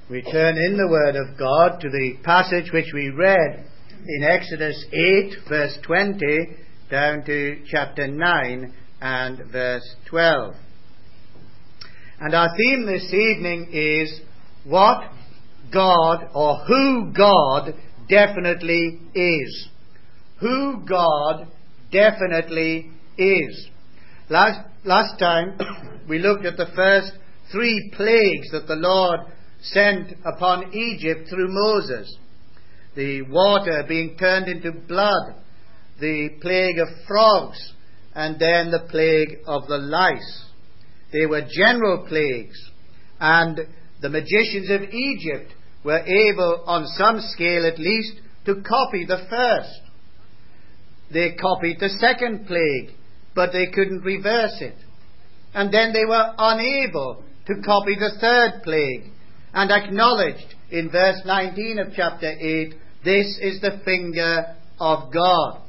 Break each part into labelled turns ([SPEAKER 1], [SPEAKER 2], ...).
[SPEAKER 1] We turn in the Word of God to the passage which we read in Exodus 8 verse 20 down to chapter 9 and verse 12. And our theme this evening is what God, or who God definitely is. Who God definitely is. Last time we looked at the first 3 plagues that the Lord sent upon Egypt through Moses. The water being turned into blood, the plague of frogs, and then the plague of the lice. They were general plagues, and the magicians of Egypt were able, on some scale at least, to copy the first. They copied the second plague, but they couldn't reverse it. And then they were unable to copy the third plague, and acknowledged in verse 19 of chapter 8, this is the finger of God.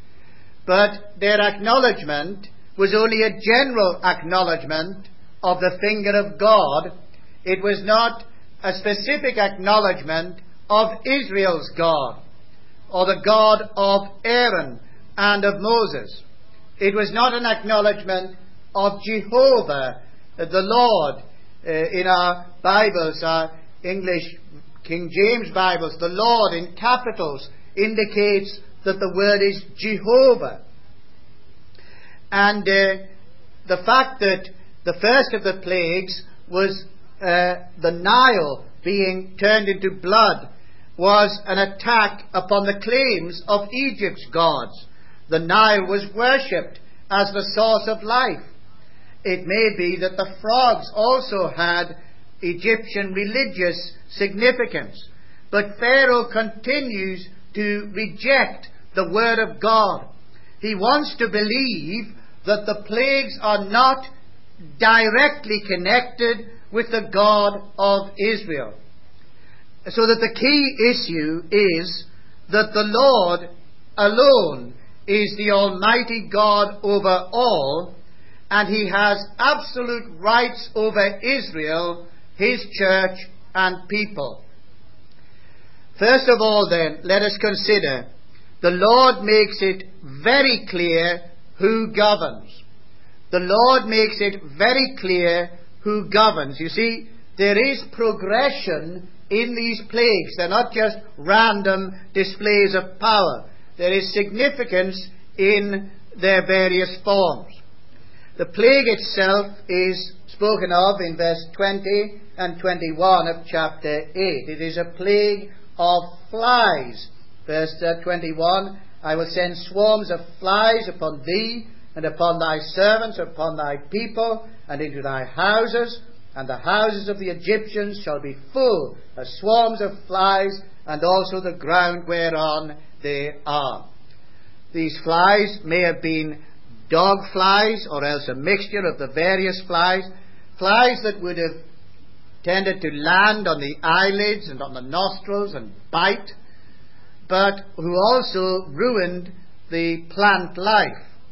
[SPEAKER 1] But their acknowledgement was only a general acknowledgement of the finger of God. It was not a specific acknowledgement of Israel's God, or the God of Aaron and of Moses. It was not an acknowledgement of Jehovah, the Lord. In our Bibles, our English King James Bibles, the Lord in capitals indicates that the word is Jehovah. And the fact that the first of the plagues was the Nile being turned into blood was an attack upon the claims of Egypt's gods. The Nile was worshipped as the source of life. It may be that the frogs also had Egyptian religious significance. But Pharaoh continues to reject the word of God. He wants to believe that the plagues are not directly connected with the God of Israel. So that the key issue is that the Lord alone is the Almighty God over all, and He has absolute rights over Israel, His church and people. First of all then, let us consider the Lord makes it very clear who governs. The Lord makes it very clear who governs. You see, there is progression in these plagues. They're not just random displays of power. There is significance in their various forms. The plague itself is spoken of in verse 20 and 21 of chapter 8. It is a plague of flies. Verse 21, I will send swarms of flies upon thee, and upon thy servants, upon thy people, and into thy houses, and the houses of the Egyptians shall be full of swarms of flies, and also the ground whereon they are. These flies may have been dog flies, or else a mixture of the various flies, flies that would have tended to land on the eyelids and on the nostrils and bite, but who also ruined the plant life.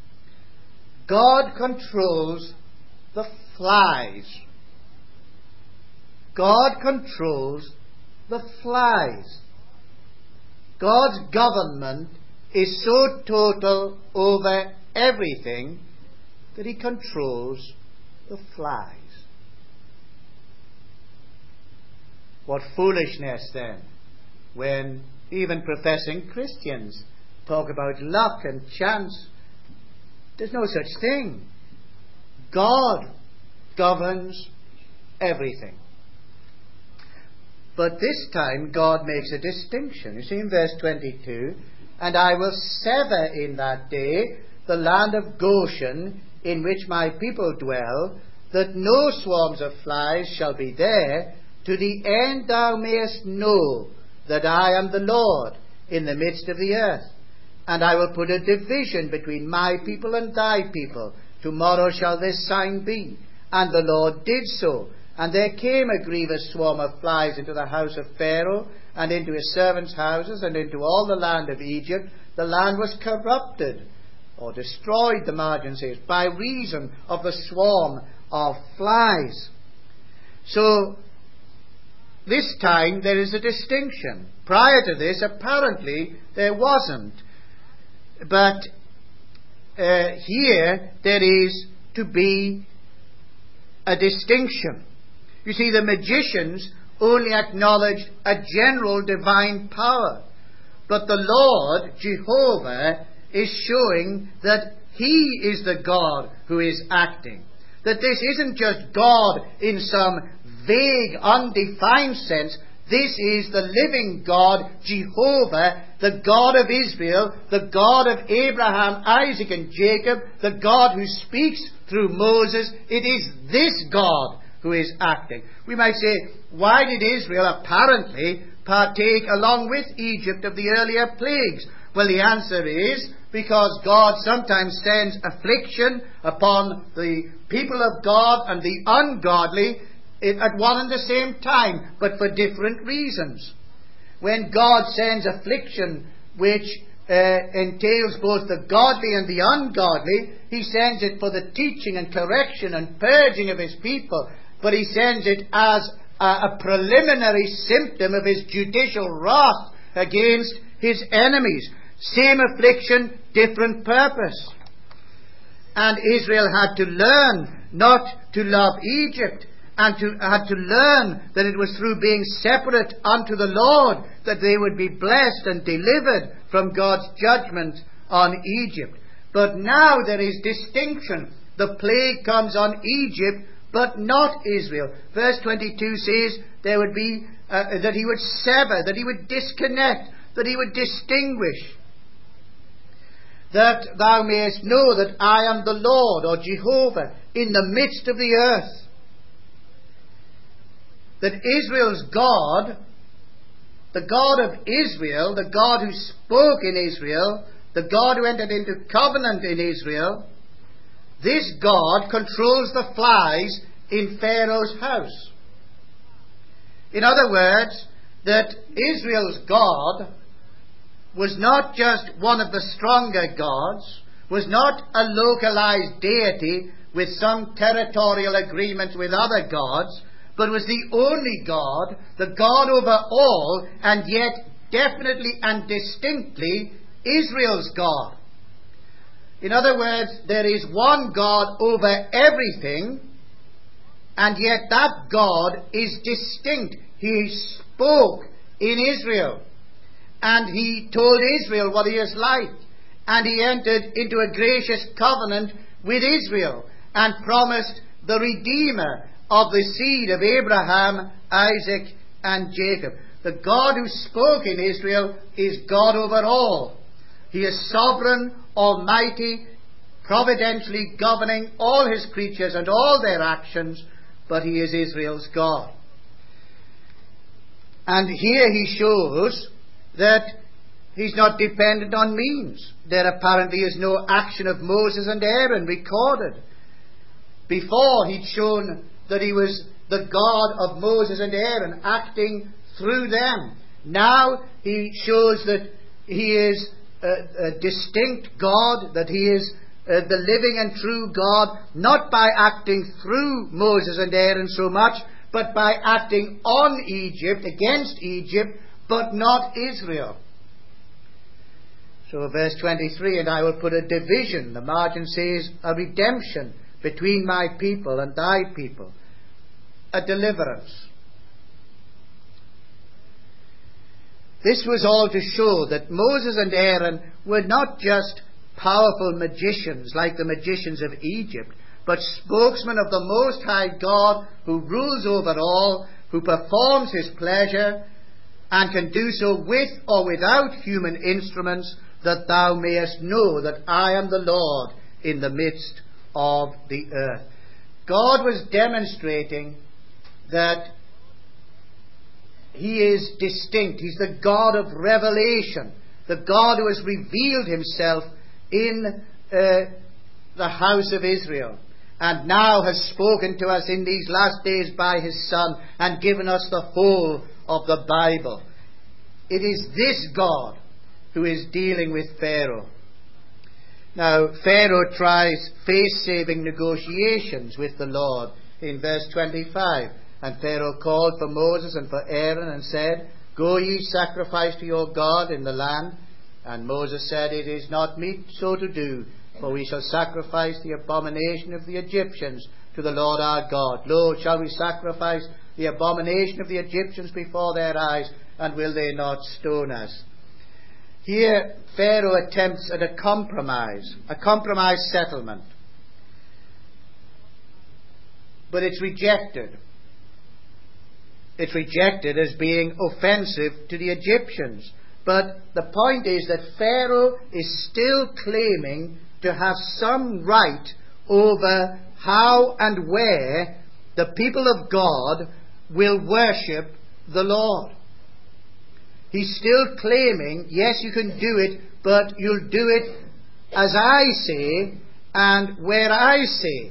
[SPEAKER 1] God controls the flies. God controls the flies. God's government is so total over everything that He controls the flies. What foolishness then, when even professing Christians talk about luck and chance. There's no such thing. God governs everything. But this time God makes a distinction. You see in verse 22, and I will sever in that day the land of Goshen in which my people dwell, that no swarms of flies shall be there, to the end thou mayest know that I am the Lord in the midst of the earth. And I will put a division between my people and thy people. Tomorrow shall this sign be. And the Lord did so. And there came a grievous swarm of flies into the house of Pharaoh, and into his servants' houses, and into all the land of Egypt. The land was corrupted, or destroyed, the margin says, by reason of the swarm of flies. So this time there is a distinction. Prior to this, apparently, there wasn't. But here there is to be a distinction. You see, the magicians only acknowledged a general divine power. But the Lord, Jehovah, is showing that He is the God who is acting. That this isn't just God in some vague, undefined sense. This is the living God, Jehovah, the God of Israel, the God of Abraham, Isaac, and Jacob, the God who speaks through Moses. It is this God who is acting. We might say, why did Israel apparently partake along with Egypt of the earlier plagues? Well, the answer is because God sometimes sends affliction upon the people of God and the ungodly at one and the same time, but for different reasons. When God sends affliction which entails both the godly and the ungodly, He sends it for the teaching and correction and purging of His people, but He sends it as a preliminary symptom of His judicial wrath against His enemies. Same affliction, different purpose. And Israel had to learn not to love Egypt, and had to learn that it was through being separate unto the Lord that they would be blessed and delivered from God's judgment on Egypt. But now there is distinction. The plague comes on Egypt, but not Israel. Verse 22 says there would be that He would sever, that He would disconnect, that He would distinguish. That thou mayest know that I am the Lord, or Jehovah, in the midst of the earth. That Israel's God, the God of Israel, the God who spoke in Israel, the God who entered into covenant in Israel, this God controls the flies in Pharaoh's house. In other words, that Israel's God was not just one of the stronger gods, was not a localized deity with some territorial agreement with other gods, but was the only God, the God over all, and yet definitely and distinctly Israel's God. In other words, there is one God over everything, and yet that God is distinct. He spoke in Israel, and He told Israel what He is like, and He entered into a gracious covenant with Israel, and promised the Redeemer of the seed of Abraham, Isaac, and Jacob. The God who spoke in Israel is God over all. He is sovereign, almighty, providentially governing all His creatures and all their actions, but He is Israel's God. And here He shows that He's not dependent on means. There apparently is no action of Moses and Aaron recorded. Before, He'd shown that He was the God of Moses and Aaron, acting through them. Now He shows that He is a distinct God, that He is the living and true God, not by acting through Moses and Aaron so much, but by acting on Egypt, against Egypt, but not Israel. So verse 23, and I will put a division, the margin says, a redemption between my people and thy people, a deliverance. This was all to show that Moses and Aaron were not just powerful magicians like the magicians of Egypt, but spokesmen of the Most High God who rules over all, who performs His pleasure, and can do so with or without human instruments, that thou mayest know that I am the Lord in the midst of the earth. God was demonstrating that He is distinct. He's the God of revelation, the God who has revealed Himself in the house of Israel, and now has spoken to us in these last days by His Son, and given us the whole of the Bible. It is this God who is dealing with Pharaoh. Now, Pharaoh tries face-saving negotiations with the Lord in verse 25. And Pharaoh called for Moses and for Aaron and said, Go ye, sacrifice to your God in the land. And Moses said, It is not meet so to do, for we shall sacrifice the abomination of the Egyptians to the Lord our God. Lo, shall we sacrifice the abomination of the Egyptians before their eyes, and will they not stone us? Here Pharaoh attempts at a compromise settlement. But it's rejected. It's rejected as being offensive to the Egyptians. But the point is that Pharaoh is still claiming to have some right over how and where the people of God will worship the Lord. He's still claiming, yes, you can do it, but you'll do it as I say and where I say.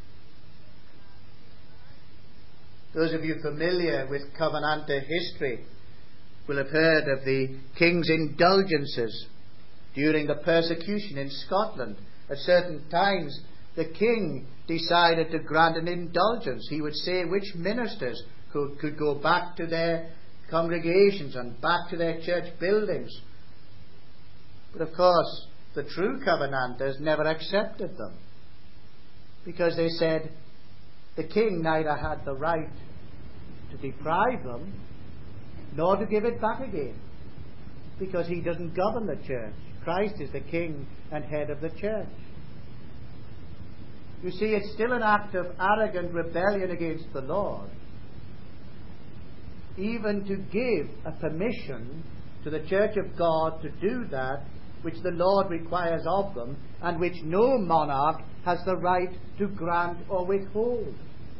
[SPEAKER 1] Those of you familiar with Covenanter history will have heard of the king's indulgences during the persecution in Scotland. At certain times, the king decided to grant an indulgence. He would say which ministers could go back to their congregations and back to their church buildings. But of course, the true Covenanters never accepted them, because they said the king neither had the right to deprive them nor to give it back again, because he doesn't govern the church. Christ is the king and head of the church. You see, it's still an act of arrogant rebellion against the Lord even to give a permission to the church of God to do that which the Lord requires of them, and which no monarch has the right to grant or withhold.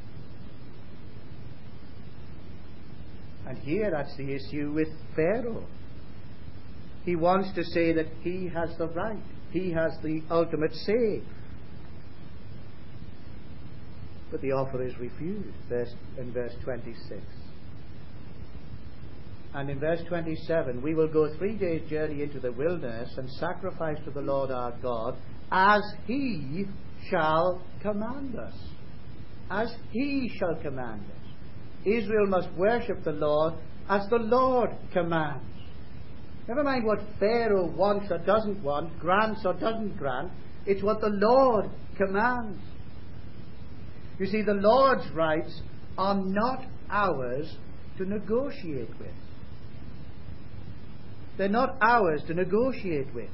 [SPEAKER 1] And here that's the issue with Pharaoh. He wants to say that he has the right. He has the ultimate say. But the offer is refused in verse 26. And in verse 27, we will go 3 days' journey into the wilderness and sacrifice to the Lord our God as he shall command us. As he shall command us. Israel must worship the Lord as the Lord commands. Never mind what Pharaoh wants or doesn't want, grants or doesn't grant. It's what the Lord commands. You see, the Lord's rights are not ours to negotiate with. They're not ours to negotiate with.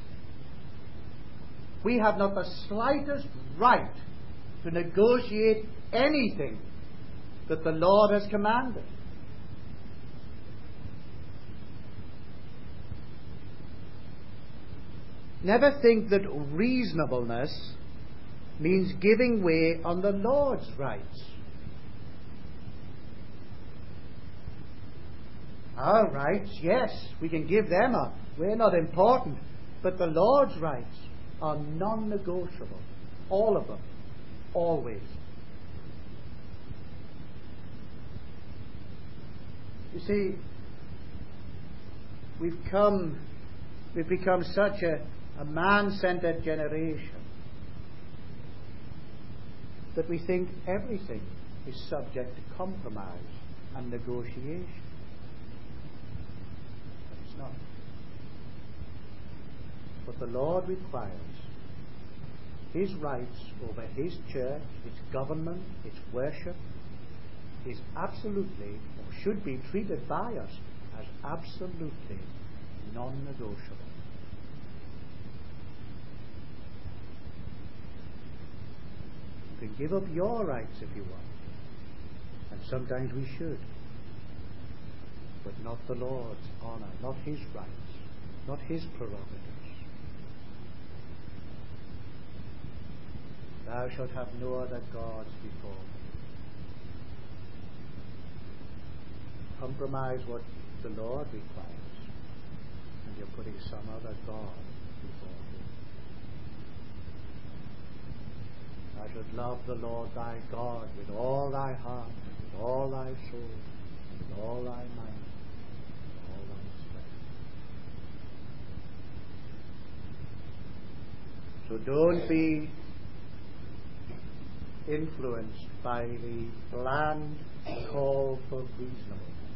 [SPEAKER 1] We have not the slightest right to negotiate anything that the Lord has commanded. Never think that reasonableness means giving way on the Lord's rights. Our rights, yes, we can give them up. We're not important. But the Lord's rights are non-negotiable. All of them. Always. You see, we've become such a man-centered generation that we think everything is subject to compromise and negotiation. It's not. What the Lord requires, his rights over his church, its government, its worship, is absolutely, or should be treated by us as absolutely non-negotiable. You can give up your rights if you want, and sometimes we should, but not the Lord's honour, not his rights, not his prerogatives. Thou shalt have no other gods before me. Compromise what the Lord requires, and you're putting some other God before him. Thou shalt love the Lord thy God with all thy heart, with all thy soul, with all thy mind, with all thy strength. So don't be influenced by the bland call for reasonableness,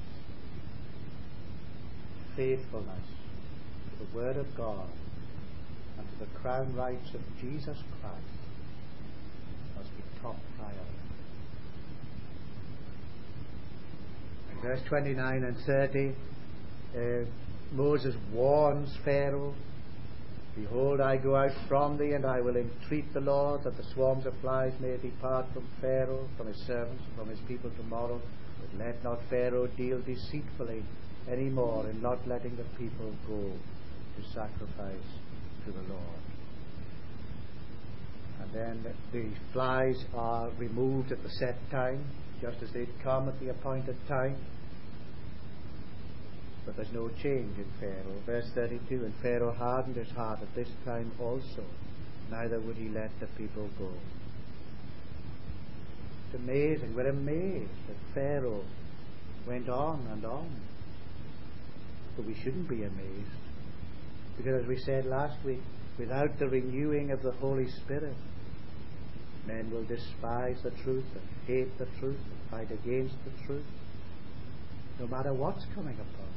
[SPEAKER 1] faithfulness to the Word of God and to the crown rights of Jesus Christ must be top priority. In verse 29 and 30, Moses warns Pharaoh, "Behold, I go out from thee, and I will entreat the Lord that the swarms of flies may depart from Pharaoh, from his servants, and from his people tomorrow. But let not Pharaoh deal deceitfully any more in not letting the people go to sacrifice to the Lord." And then the flies are removed at the set time, just as they'd come at the appointed time. But there's no change in Pharaoh. Verse 32, "And Pharaoh hardened his heart at this time also, neither would he let the people go." It's amazing. We're amazed that Pharaoh went on and on. But we shouldn't be amazed, because as we said last week, without the renewing of the Holy Spirit, men will despise the truth and hate the truth and fight against the truth, no matter what's coming upon them.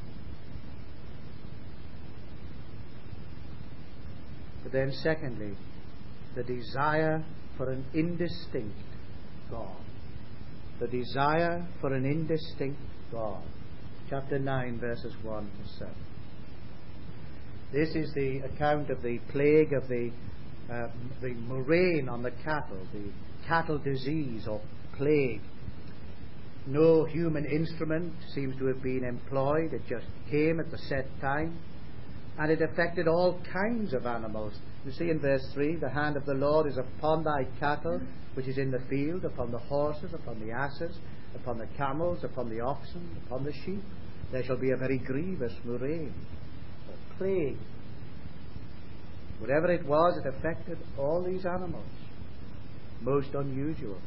[SPEAKER 1] But then secondly, the desire for an indistinct God. The desire for an indistinct God. Chapter 9, verses 1 to 7. This is the account of the plague of the murrain on the cattle, the cattle disease or plague. No human instrument seems to have been employed. It just came at the set time, and it affected all kinds of animals. You see in verse 3, "The hand of the Lord is upon thy cattle, which is in the field, upon the horses, upon the asses, upon the camels, upon the oxen, upon the sheep. There shall be a very grievous murrain," or plague. Whatever it was, it affected all these animals. Most unusual.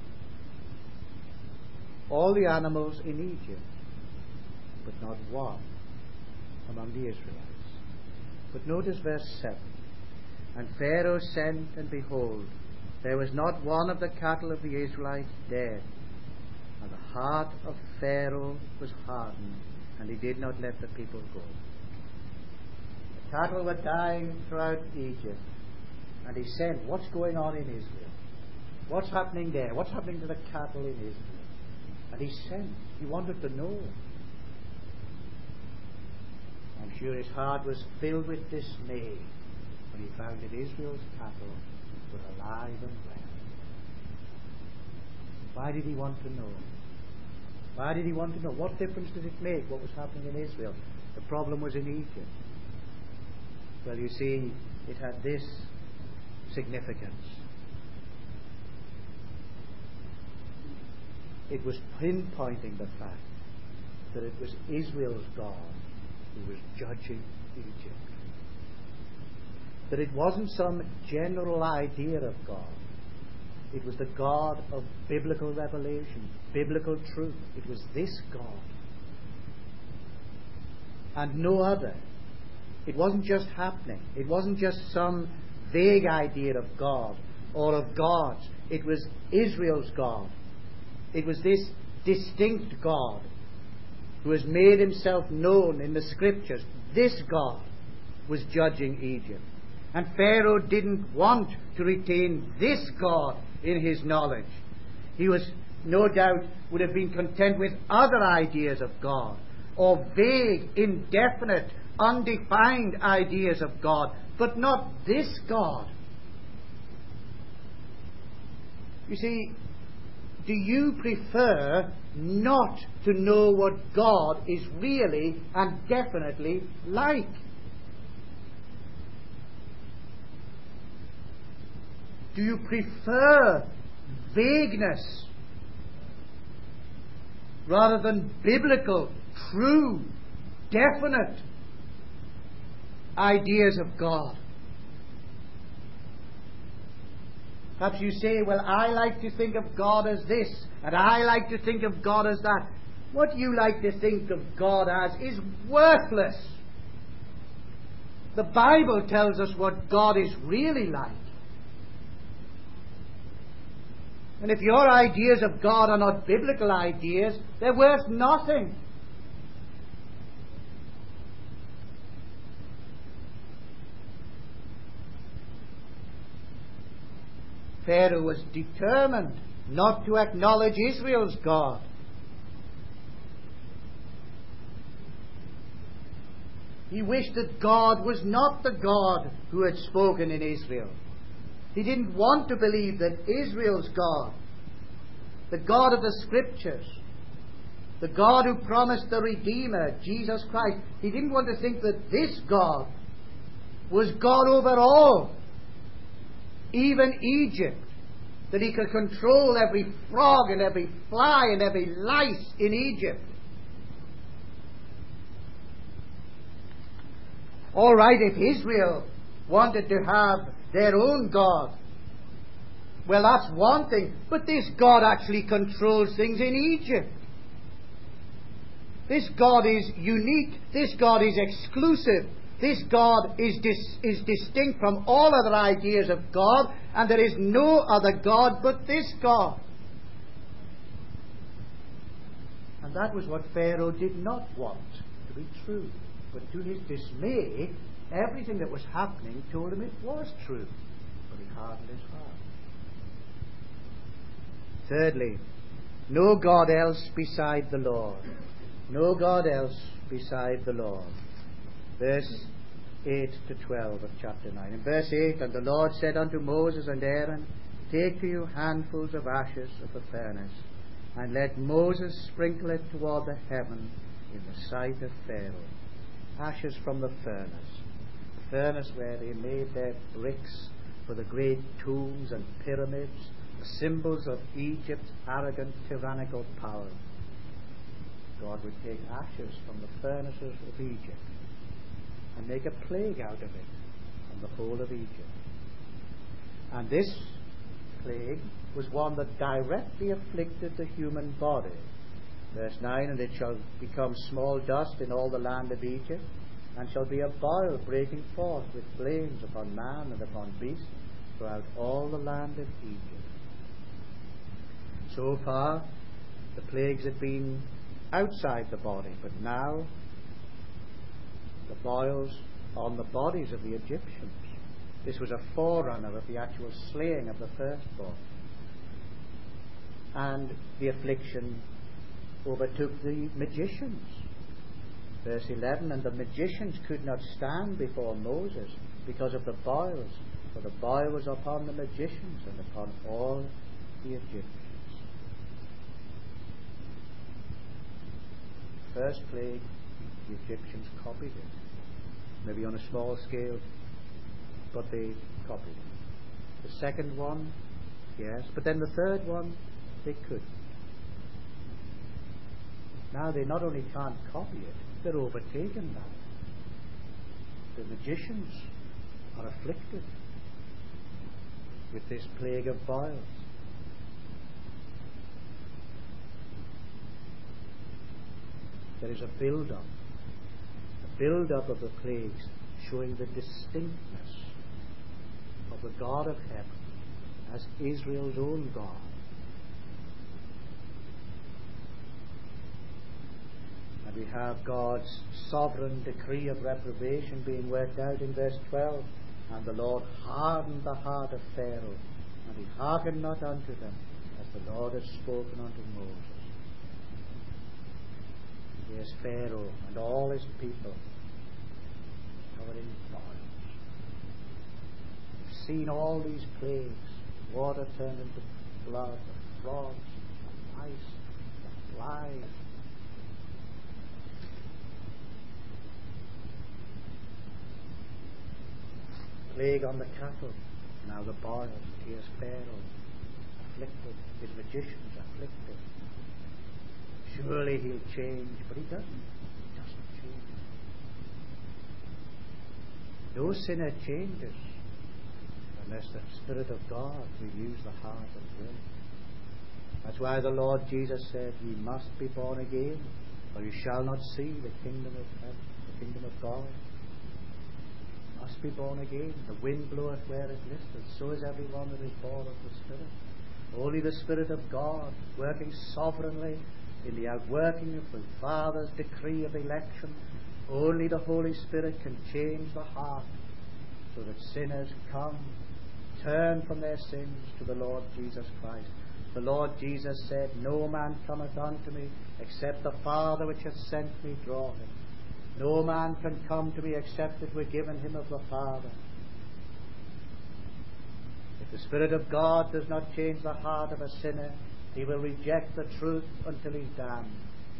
[SPEAKER 1] All the animals in Egypt, but not one among the Israelites. But notice verse 7. "And Pharaoh sent, and behold, there was not one of the cattle of the Israelites dead. And the heart of Pharaoh was hardened, and he did not let the people go." The cattle were dying throughout Egypt, and he sent, "What's going on in Israel? What's happening there? What's happening to the cattle in Israel?" And he sent. He wanted to know. I'm sure his heart was filled with dismay when he found that Israel's cattle were alive and well. Why did he want to know? Why did he want to know? What difference did it make what was happening in Israel? The problem was in Egypt. Well, you see, it had this significance. It was pinpointing the fact that it was Israel's God who was judging Egypt. That it wasn't some general idea of God. It was the God of biblical revelation, biblical truth. It was this God and no other. It wasn't just happening. It wasn't just some vague idea of God or of gods. It was Israel's God. It was this distinct God who has made himself known in the Scriptures. This God was judging Egypt. And Pharaoh didn't want to retain this God in his knowledge. He was, no doubt, would have been content with other ideas of God, or vague, indefinite, undefined ideas of God, but not this God. You see, do you prefer not to know what God is really and definitely like? Do you prefer vagueness rather than biblical, true, definite ideas of God? Perhaps you say, well, I like to think of God as this, and I like to think of God as that. What you like to think of God as is worthless. The Bible tells us what God is really like. And if your ideas of God are not biblical ideas, they're worth nothing. Pharaoh was determined not to acknowledge Israel's God. He wished that God was not the God who had spoken in Israel. He didn't want to believe that Israel's God, the God of the Scriptures, the God who promised the Redeemer, Jesus Christ, he didn't want to think that this God was God over all, even Egypt, that he could control every frog and every fly and every lice in Egypt. All right, if Israel wanted to have their own God, well, that's one thing. But this God actually controls things in Egypt. This God is unique. This God is exclusive. This God is distinct from all other ideas of God, and there is no other God but this God. And that was what Pharaoh did not want to be true. But to his dismay, everything that was happening told him it was true. But he hardened his heart. Thirdly, no God else beside the Lord. No God else beside the Lord. Verse 8 to 12 of chapter 9. In verse 8, and the Lord said unto Moses and Aaron, take to you handfuls of ashes of the furnace, and let Moses sprinkle it toward the heaven in the sight of Pharaoh. Ashes from the furnace where they made their bricks for the great tombs and pyramids, the symbols of Egypt's arrogant, tyrannical power. God would take ashes from the furnaces of Egypt and make a plague out of it on the whole of Egypt. And this plague was one that directly afflicted the human body. Verse 9, and it shall become small dust in all the land of Egypt, and shall be a boil breaking forth with flames upon man and upon beast throughout all the land of Egypt. So far, the plagues had been outside the body, but now the boils on the bodies of the Egyptians. This was a forerunner of the actual slaying of the firstborn. And the affliction overtook the magicians. Verse 11, and the magicians could not stand before Moses because of the boils, for the boil was upon the magicians and upon all the Egyptians. First plague, the Egyptians copied it. Maybe on a small scale, but they copied it. The second one, yes, but then the third one, they couldn't. Now they not only can't copy it, they're overtaken now. The magicians are afflicted with this plague of boils. There is a build-up of the plagues showing the distinctness of the God of heaven as Israel's own God. And we have God's sovereign decree of reprobation being worked out in verse 12. And the Lord hardened the heart of Pharaoh, and he hearkened not unto them, as the Lord had spoken unto Moses. Here's Pharaoh and all his people covered in boils. We've seen all these plagues, water turned into blood, the frogs, the mice, the flies. Plague on the cattle, now the boils. Here's Pharaoh, afflicted, his magicians afflicted. Surely he'll change, but he doesn't. He doesn't change. No sinner changes unless the Spirit of God renews the heart and will. That's why the Lord Jesus said, ye must be born again, or you shall not see the kingdom of heaven, the kingdom of God. Must be born again. The wind bloweth where it listeth, so is every one that is born of the Spirit. Only the Spirit of God, working sovereignly in the outworking of the Father's decree of election, only the Holy Spirit can change the heart so that sinners come, turn from their sins to the Lord Jesus Christ. The Lord Jesus said, "No man cometh unto me, except the Father which hath sent me draw him. No man can come to me except it were given him of the Father." If the Spirit of God does not change the heart of a sinner, he will reject the truth until he's damned.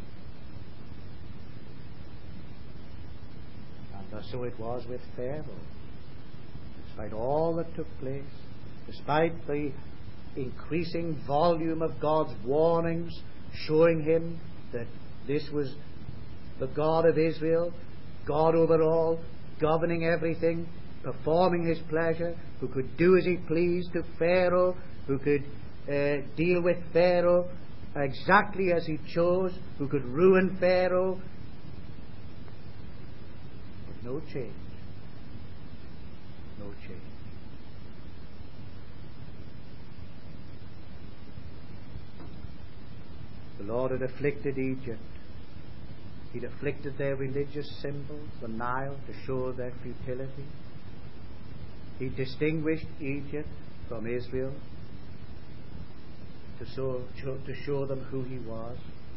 [SPEAKER 1] And so it was with Pharaoh. Despite all that took place, despite the increasing volume of God's warnings showing him that this was the God of Israel, God over all, governing everything, performing his pleasure, who could do as he pleased to Pharaoh, who could deal with Pharaoh exactly as he chose, who could ruin Pharaoh. But no change. No change. The Lord had afflicted Egypt. He'd afflicted their religious symbols, the Nile, to show their futility. He distinguished Egypt from Israel to show them who he was.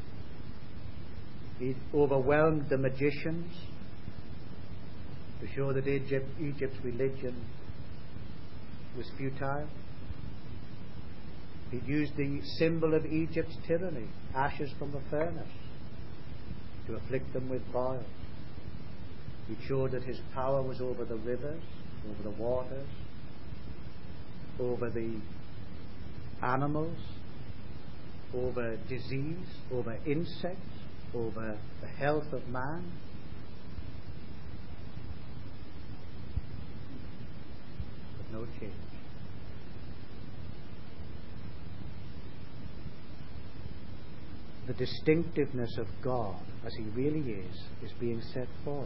[SPEAKER 1] He overwhelmed the magicians to show that Egypt's religion was futile. He used the symbol of Egypt's tyranny, ashes from the furnace, to afflict them with boils. He showed that his power was over the rivers, over the waters, over the animals, over disease, over insects, over the health of man. But no change. The distinctiveness of God as he really is being set forth.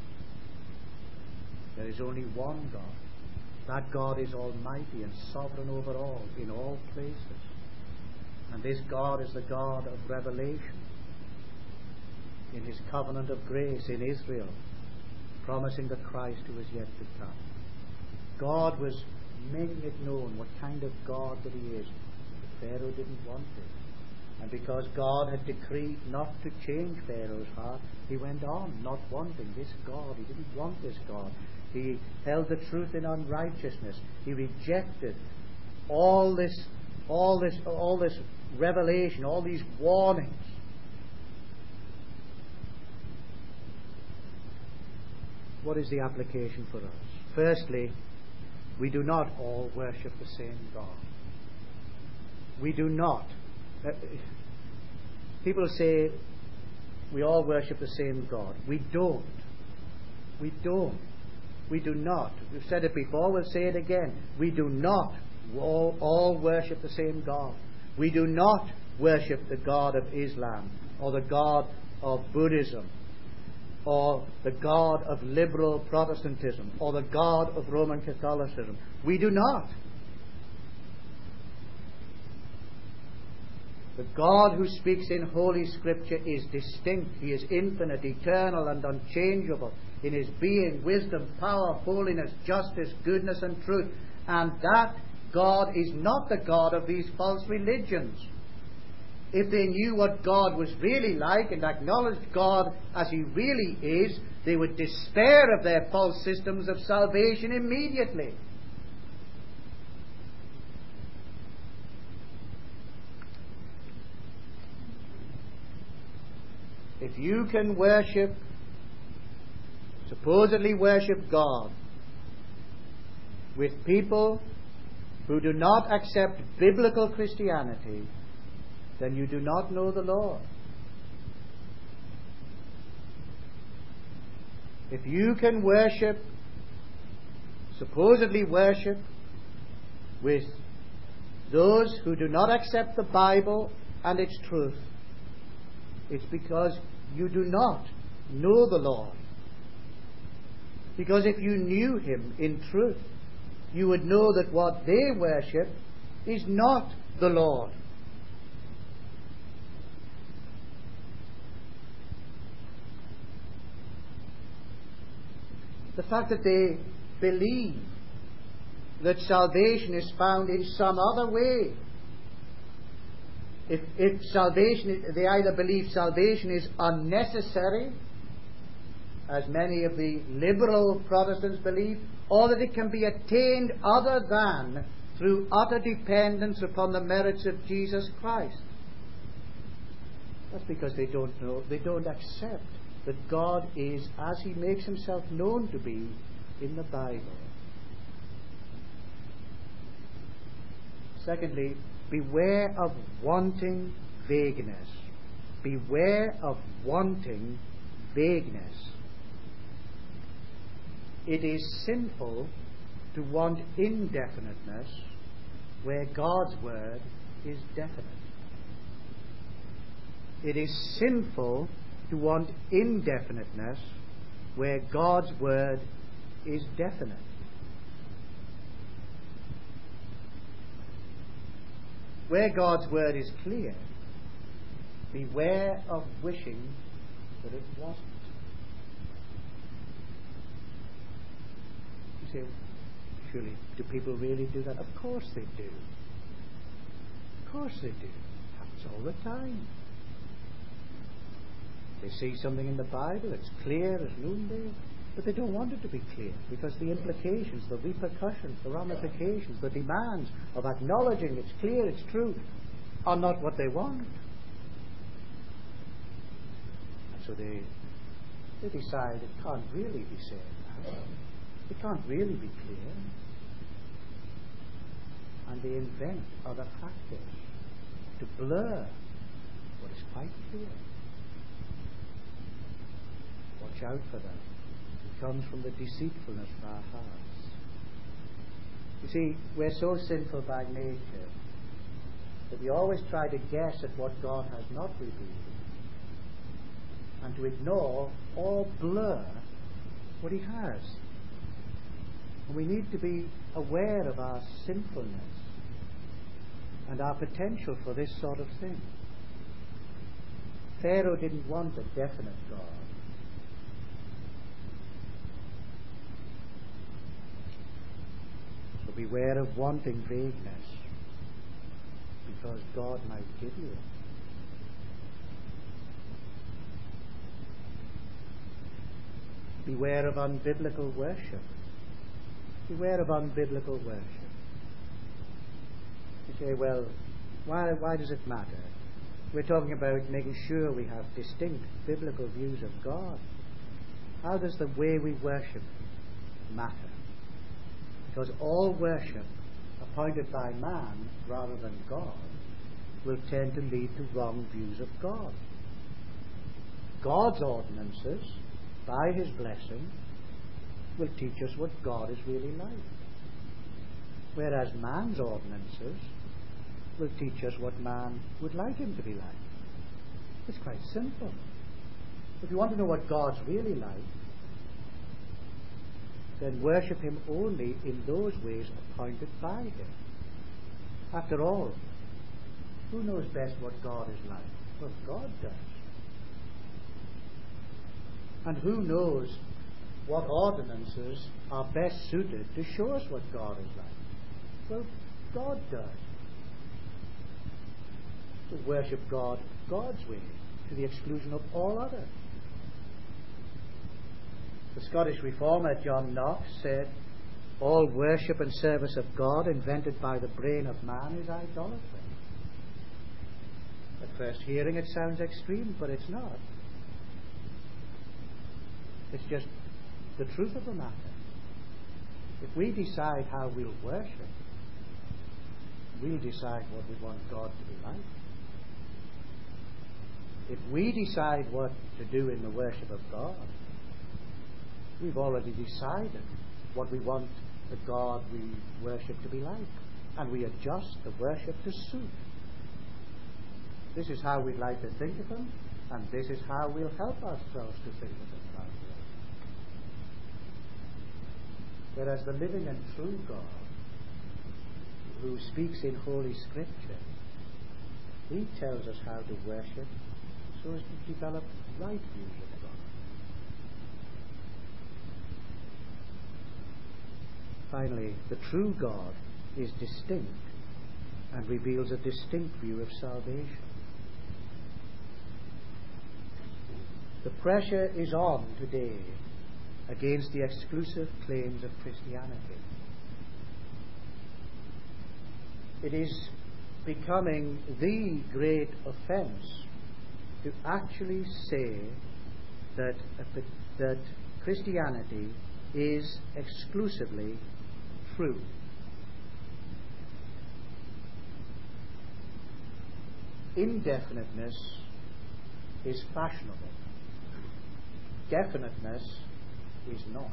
[SPEAKER 1] There is only one God. That God is almighty and sovereign over all, in all places. And this God is the God of revelation, in his covenant of grace in Israel, promising the Christ who is yet to come. God was making it known what kind of God that he is. But Pharaoh didn't want it. And because God had decreed not to change Pharaoh's heart, he went on not wanting this God. He didn't want this God. He held the truth in unrighteousness. He rejected all this revelation, all these warnings. What is the application for us? Firstly, we do not all worship the same God. We do not. People say we all worship the same God. We don't. We don't. We do not. We've said it before, we'll say it again. We do not all worship the same God. We do not worship the God of Islam, or the God of Buddhism, or the God of liberal Protestantism, or the God of Roman Catholicism. We do not. The God who speaks in Holy Scripture is distinct. He is infinite, eternal, and unchangeable in his being, wisdom, power, holiness, justice, goodness, and truth. And that God is not the God of these false religions. If they knew what God was really like and acknowledged God as he really is, they would despair of their false systems of salvation immediately. If you can supposedly worship God with people who do not accept biblical Christianity, then you do not know the Lord. If you can supposedly worship with those who do not accept the Bible and its truth, it's because you do not know the Lord. Because if you knew him in truth, you would know that what they worship is not the Lord. The fact that they believe that salvation is found in some other way. If salvation, they either believe salvation is unnecessary, as many of the liberal Protestants believe, or that it can be attained other than through utter dependence upon the merits of Jesus Christ. That's because they don't know, they don't accept that God is as He makes Himself known to be in the Bible. Secondly, beware of wanting vagueness. Beware of wanting vagueness. It is sinful to want indefiniteness where God's word is definite. It is sinful to want indefiniteness where God's word is definite. Where God's word is clear, beware of wishing that it wasn't. You say, surely, do people really do that? Of course they do. Of course they do. It happens all the time. They see something in the Bible, it's clear as noonday, but they don't want it to be clear because the implications, the repercussions, the ramifications, the demands of acknowledging it's clear, it's true, are not what they want. And so they decide it can't really be said now. It can't really be clear. And they invent other factors to blur what is quite clear. Watch out for that. It comes from the deceitfulness of our hearts. You see, we're so sinful by nature that we always try to guess at what God has not revealed and to ignore or blur what He has. And we need to be aware of our sinfulness and our potential for this sort of thing. Pharaoh didn't want a definite God. So beware of wanting vagueness, because God might give you it. Beware of unbiblical worship. Beware of unbiblical worship. You say, well, why does it matter? We're talking about making sure we have distinct biblical views of God. How does the way we worship matter? Because all worship appointed by man rather than God will tend to lead to wrong views of God. God's ordinances, by His blessing, will teach us what God is really like. Whereas man's ordinances will teach us what man would like Him to be like. It's quite simple. If you want to know what God's really like, then worship Him only in those ways appointed by Him. After all, who knows best what God is like? Well, God does. And who knows what ordinances are best suited to show us what God is like? Well, God does. To worship God God's way, to the exclusion of all others. The Scottish reformer John Knox said, all worship and service of God invented by the brain of man is idolatry. At first hearing it sounds extreme, but it's not. It's just the truth of the matter. If we decide how we'll worship, we'll decide what we want God to be like. If we decide what to do in the worship of God, we've already decided what we want the God we worship to be like. And we adjust the worship to suit. This is how we'd like to think of Him, and this is how we'll help ourselves to think of Him that way. Whereas the living and true God who speaks in Holy Scripture, he tells us how to worship so as to develop right views of God. Finally, the true God is distinct and reveals a distinct view of salvation. The pressure is on today against the exclusive claims of Christianity. It is becoming the great offense to actually say that Christianity is exclusively true. Indefiniteness is fashionable. Definiteness is not.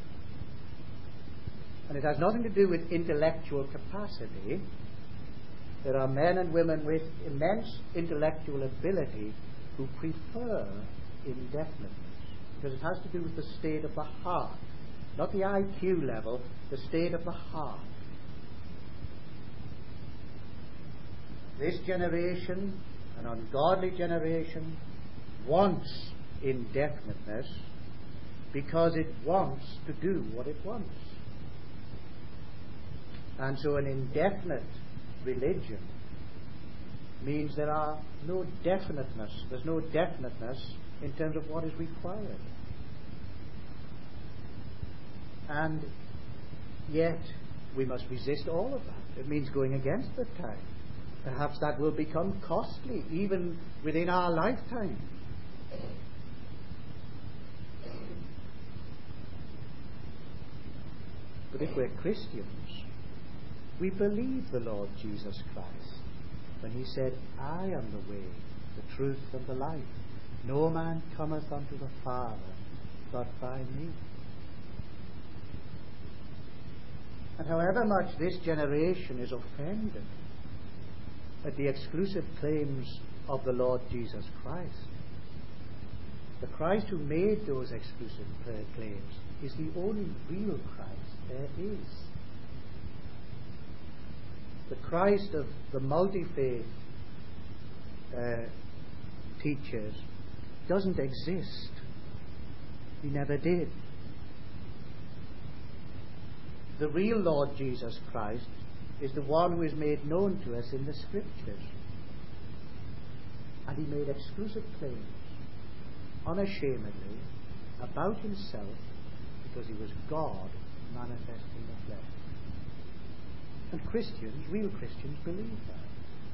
[SPEAKER 1] And it has nothing to do with intellectual capacity. There are men and women with immense intellectual ability who prefer indefiniteness, because it has to do with the state of the heart, not the IQ level, the state of the heart. This generation, an ungodly generation, wants indefiniteness because it wants to do what it wants. And so an indefinite religion means there are no definiteness. There's no definiteness in terms of what is required. And yet we must resist all of that. It means going against the time. Perhaps that will become costly even within our lifetime. But if we're Christians, we believe the Lord Jesus Christ when he said, I am the way, the truth, and the life. No man cometh unto the Father but by me. And however much this generation is offended at the exclusive claims of the Lord Jesus Christ, the Christ who made those exclusive claims is the only real Christ there is. The Christ of the multi-faith teachers doesn't exist. He never did. The real Lord Jesus Christ is the one who is made known to us in the Scriptures. And he made exclusive claims, unashamedly, about himself, because he was God manifest in the flesh. And Christians, real Christians, believe that.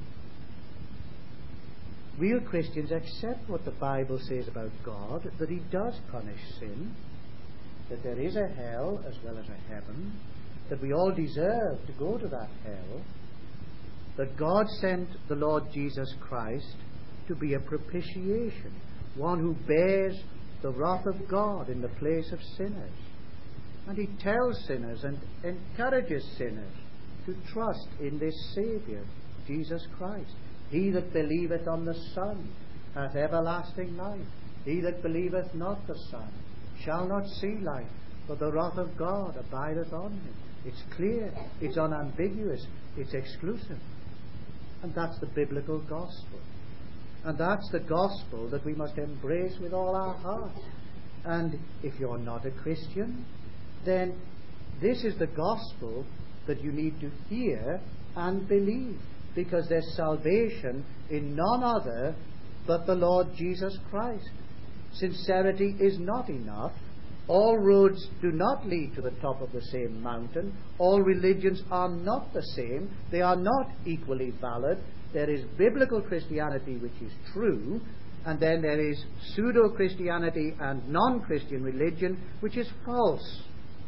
[SPEAKER 1] Real Christians accept what the Bible says about God, that he does punish sin, that there is a hell as well as a heaven, that we all deserve to go to that hell, that God sent the Lord Jesus Christ to be a propitiation, one who bears the wrath of God in the place of sinners. And he tells sinners and encourages sinners to trust in this Saviour, Jesus Christ. He that believeth on the Son hath everlasting life. He that believeth not the Son shall not see life, but the wrath of God abideth on him. It's clear, it's unambiguous, it's exclusive. And that's the biblical gospel. And that's the gospel that we must embrace with all our hearts. And if you're not a Christian, then this is the gospel that you need to hear and believe, because there's salvation in none other but the Lord Jesus Christ. Sincerity is not enough. All roads do not lead to the top of the same mountain. All religions are not the same. They are not equally valid. There is biblical Christianity, which is true, and then there is pseudo-Christianity and non-Christian religion, which is false.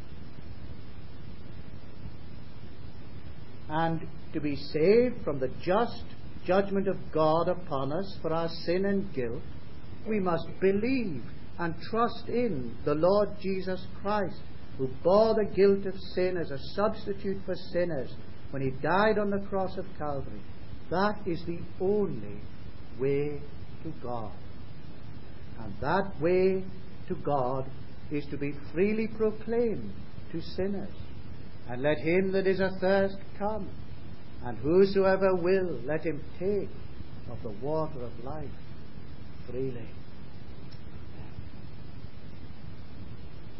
[SPEAKER 1] And to be saved from the just judgment of God upon us for our sin and guilt, we must believe and trust in the Lord Jesus Christ, who bore the guilt of sin as a substitute for sinners when he died on the cross of Calvary. That is the only way to God. And that way to God is to be freely proclaimed to sinners. And let him that is athirst come, And whosoever will, let him take of the water of life freely.